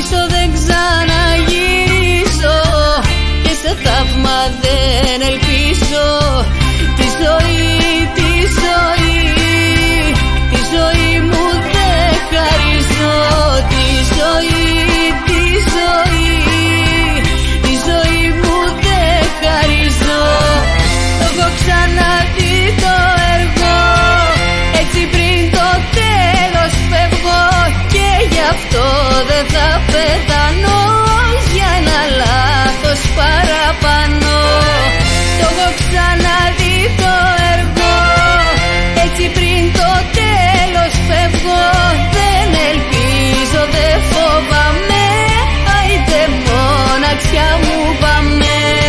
πίσω δεν ξαναγυρίσω και σε θαύμα δεν ελπίζω. Τη ζωή, τη ζωή, τη ζωή μου δεν χαρίζω. Τη ζωή, τη ζωή, τη ζωή μου δεν χαρίζω. Το έχω ξαναδεί το έργο, έτσι πριν το τέλος φεύγω και γι' αυτό δεν θα πεθάνω για ένα λάθος παραπάνω. Το έχω ξαναδεί το έργο, έτσι πριν το τέλος φεύγω. Δεν ελπίζω, δεν φοβάμαι, άιντε μοναξιά μου πάμε.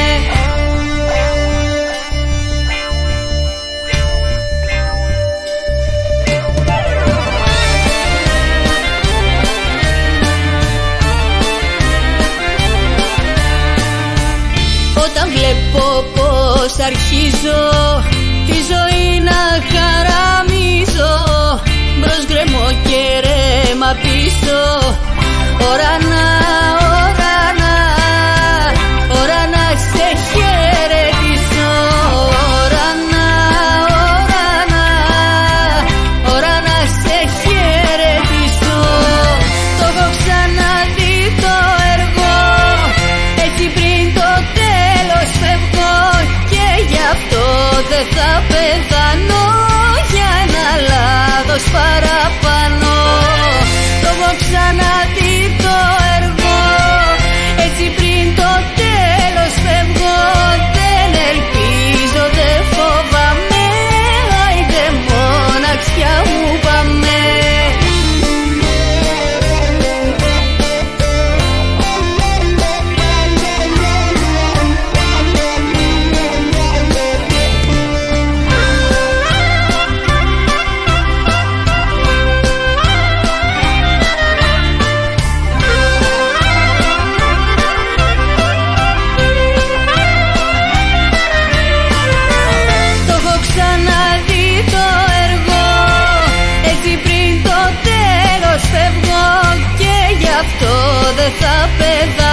Όταν βλέπω πως αρχίζω τη ζωή να χαραμίζω, μπρος γκρεμό και ρέμα πίσω. Ωρανά, ωρανά, ώρα να σε χαιρετήσω. Ωρανά, ωρανά, ώρα να σε χαιρετήσω. Το έχω ξαναδεί το έργο, έτσι πριν το τέλος φεύγω και γι' αυτό δεν θα πεθάνω για ένα λάθος παραπάνω. Το έχω ξαναδεί το έργο, έτσι πριν το τέλος φεύγω. Δεν ελπίζω, δεν φοβάμαι, άιντε μοναξιά μου πάμε. Δεν θα πεθάνω